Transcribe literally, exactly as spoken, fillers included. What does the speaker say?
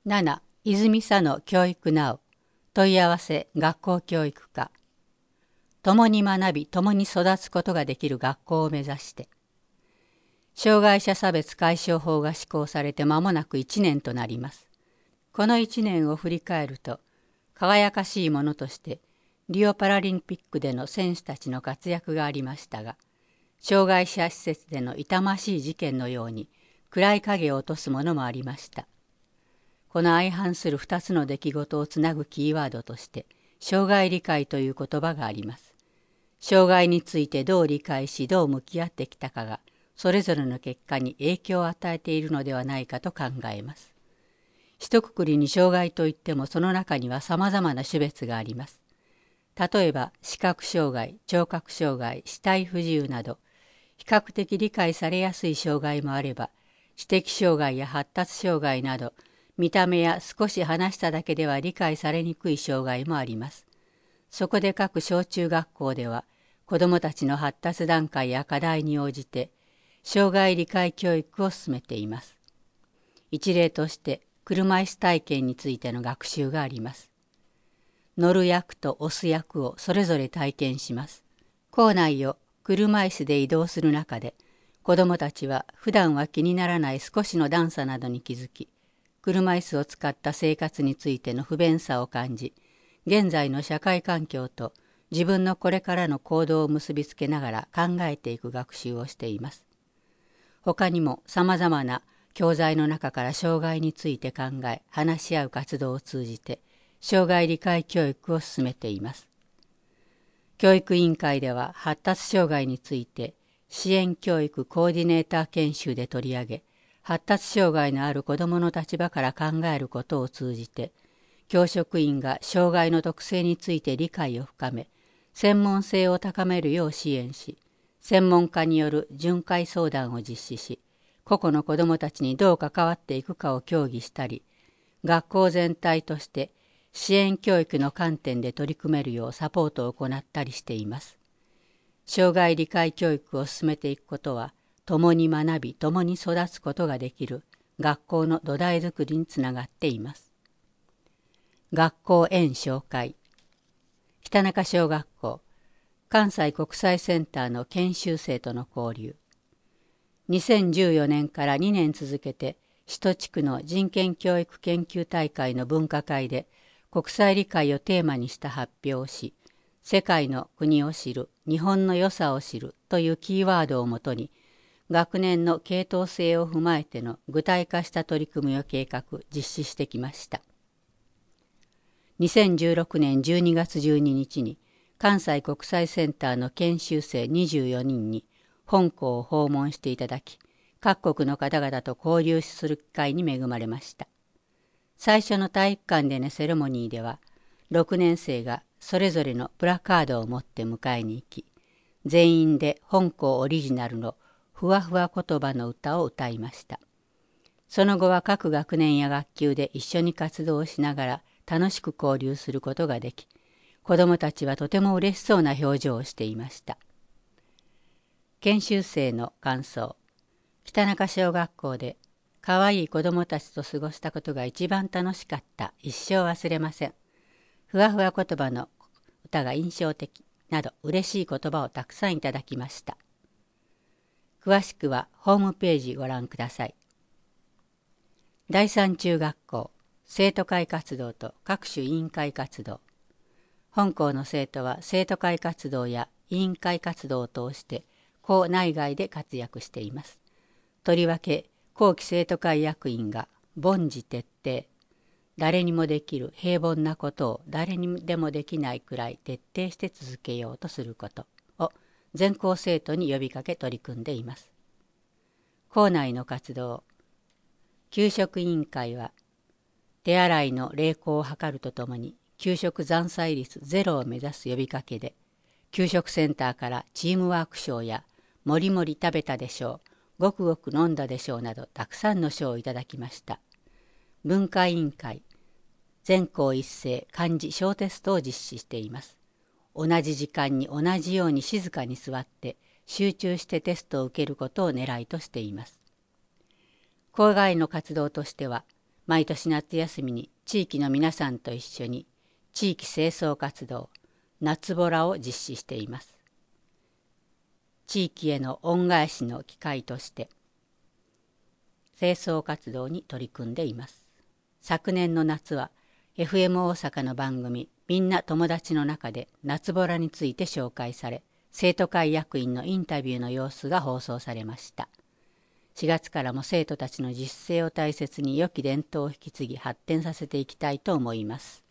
なな. 泉佐野教育ナウ問い合わせ学校教育課。共に学び共に育つことができる学校を目指して。障害者差別解消法が施行されて間もなくいちねんとなります。このいちねんを振り返ると、輝かしいものとしてリオパラリンピックでの選手たちの活躍がありましたが、障害者施設での痛ましい事件のように暗い影を落とすものもありました。この相反するふたつの出来事をつなぐキーワードとして、障害理解という言葉があります。障害についてどう理解し、どう向き合ってきたかが、それぞれの結果に影響を与えているのではないかと考えます。一括りに障害といっても、その中にはさまざまな種別があります。例えば、視覚障害、聴覚障害、肢体不自由など、比較的理解されやすい障害もあれば、知的障害や発達障害など、見た目や少し話しただけでは理解されにくい障害もあります。そこで各小中学校では、子どもたちの発達段階や課題に応じて、障害理解教育を進めています。一例として、車椅子体験についての学習があります。乗る役と押す役をそれぞれ体験します。校内を車椅子で移動する中で、子どもたちは普段は気にならない少しの段差などに気づき、車椅子を使った生活についての不便さを感じ、現在の社会環境と自分のこれからの行動を結びつけながら考えていく学習をしています。他にもさまざまな教材の中から障害について考え、話し合う活動を通じて、障害理解教育を進めています。教育委員会では発達障害について支援教育コーディネーター研修で取り上げ、発達障害のある子どもの立場から考えることを通じて、教職員が障害の特性について理解を深め、専門性を高めるよう支援し、専門家による巡回相談を実施し、個々の子どもたちにどう関わっていくかを協議したり、学校全体として支援教育の観点で取り組めるようサポートを行ったりしています。障害理解教育を進めていくことは、共に学び共に育つことができる学校の土台づくりにつながっています。学校園紹介。北中小学校関西国際センターの研修生との交流。にせんじゅうよねんからにねん続けて首都地区の人権教育研究大会の分科会で国際理解をテーマにした発表をし、世界の国を知る、日本の良さを知るというキーワードをもとに、学年の系統性を踏まえての具体化した取り組みを計画・実施してきました。にせんじゅうろくねんじゅうにがつじゅうににちに関西国際センターの研修生にじゅうよにんに本校を訪問していただき、各国の方々と交流する機会に恵まれました。最初の体育館でのセレモニーでは、ろくねん生がそれぞれのプラカードを持って迎えに行き、全員で本校オリジナルのふわふわ言葉の歌を歌いました。その後は各学年や学級で一緒に活動をしながら楽しく交流することができ、子どもたちはとても嬉しそうな表情をしていました。研修生の感想。北中小学校でかわいい子どもたちと過ごしたことが一番楽しかった。一生忘れません。ふわふわ言葉の歌が印象的など嬉しい言葉をたくさんいただきました。詳しくはホームページご覧ください。第三中学校生徒会活動と各種委員会活動。本校の生徒は生徒会活動や委員会活動を通して校内外で活躍しています。とりわけ後期生徒会役員が凡事徹底、誰にもできる平凡なことを誰にでもできないくらい徹底して続けようとすることを全校生徒に呼びかけ取り組んでいます。校内の活動。給食委員会は手洗いの励行を図るとともに給食残菜率ゼロを目指す呼びかけで、給食センターからチームワーク賞やもりもり食べたでしょう、ごくごく飲んだでしょうなどたくさんの賞をいただきました。文化委員会全校一斉漢字小テストを実施しています。同じ時間に同じように静かに座って集中してテストを受けることを狙いとしています。校外の活動としては、 毎年夏休みに地域の皆さんと一緒に地域清掃活動、夏ボラを実施しています。地域への恩返しの機会として清掃活動に取り組んでいます。昨年の夏は エフエム 大阪の番組みんな友達の中で夏ボラについて紹介され、生徒会役員のインタビューの様子が放送されました。しがつからも生徒たちの自主性を大切に良き伝統を引き継ぎ発展させていきたいと思います。